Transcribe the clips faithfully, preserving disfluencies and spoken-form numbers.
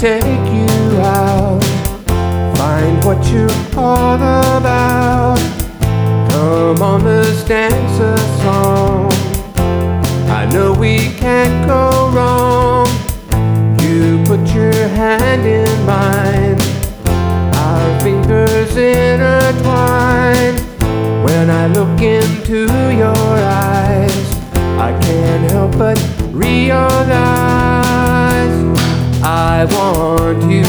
take you out, find what you're all about. Come on, let's dance a song. I know we can't go wrong. You put your hand in mine, our fingers intertwine. When I look into your eyes, I can't help but realize I want you.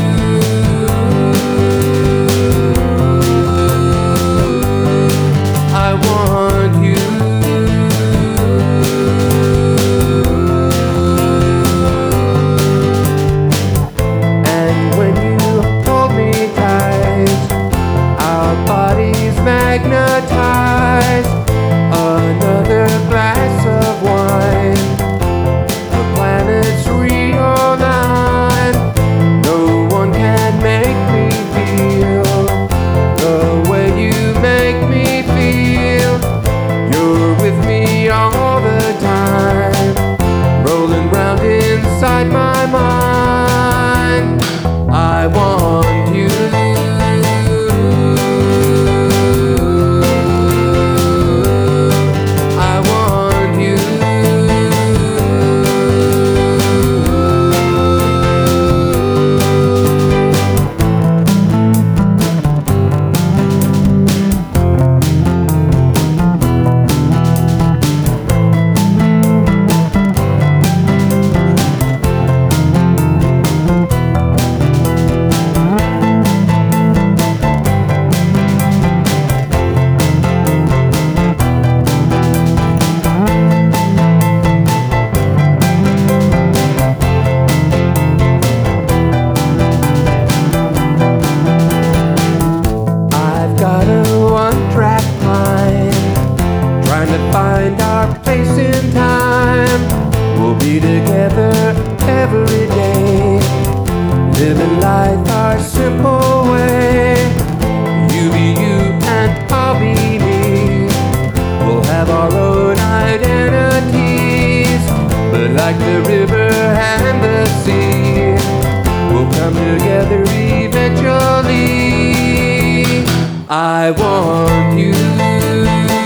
I want you. And when you hold me tight, our bodies magnetize. Another glass of wine, the planets realign. No one can make me feel the way you make me feel. You're with me all the time, rolling round inside my mind. I want you. Find our place in time. We'll be together every day, living life our simple way. You be you and I'll be me. We'll have our own identities, but like the river and the sea, we'll come together eventually. I want you.